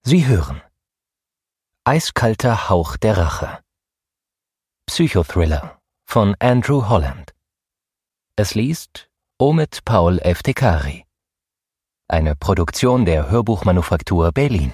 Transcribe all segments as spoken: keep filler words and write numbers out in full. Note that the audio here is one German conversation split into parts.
Sie hören Eiskalter Hauch der Rache. Psychothriller von Andrew Holland. Es liest Omid Paul Eftekari. Eine Produktion der Hörbuchmanufaktur Berlin.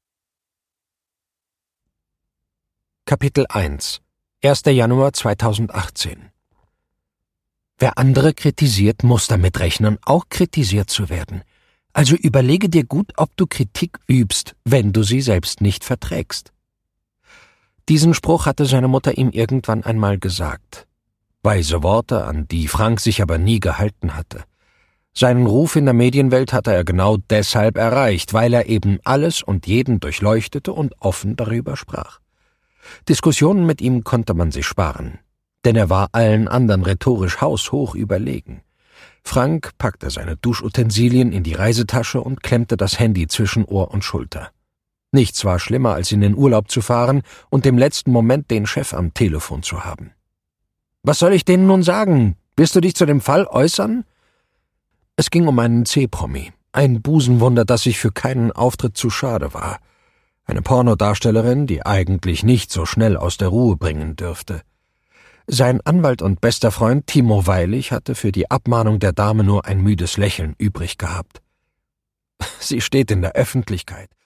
Kapitel eins. erster Januar zweitausendachtzehn. Wer andere kritisiert, muss damit rechnen, auch kritisiert zu werden. Also überlege dir gut, ob du Kritik übst, wenn du sie selbst nicht verträgst. Diesen Spruch hatte seine Mutter ihm irgendwann einmal gesagt. Weise Worte, an die Frank sich aber nie gehalten hatte. Seinen Ruf in der Medienwelt hatte er genau deshalb erreicht, weil er eben alles und jeden durchleuchtete und offen darüber sprach. Diskussionen mit ihm konnte man sich sparen, denn er war allen anderen rhetorisch haushoch überlegen. Frank packte seine Duschutensilien in die Reisetasche und klemmte das Handy zwischen Ohr und Schulter. Nichts war schlimmer, als in den Urlaub zu fahren und im letzten Moment den Chef am Telefon zu haben. »Was soll ich denen nun sagen? Wirst du dich zu dem Fall äußern?« Es ging um einen C-Promi, ein Busenwunder, das sich für keinen Auftritt zu schade war. Eine Pornodarstellerin, die eigentlich nicht so schnell aus der Ruhe bringen dürfte. Sein Anwalt und bester Freund Timo Weilig hatte für die Abmahnung der Dame nur ein müdes Lächeln übrig gehabt. »Sie steht in der Öffentlichkeit.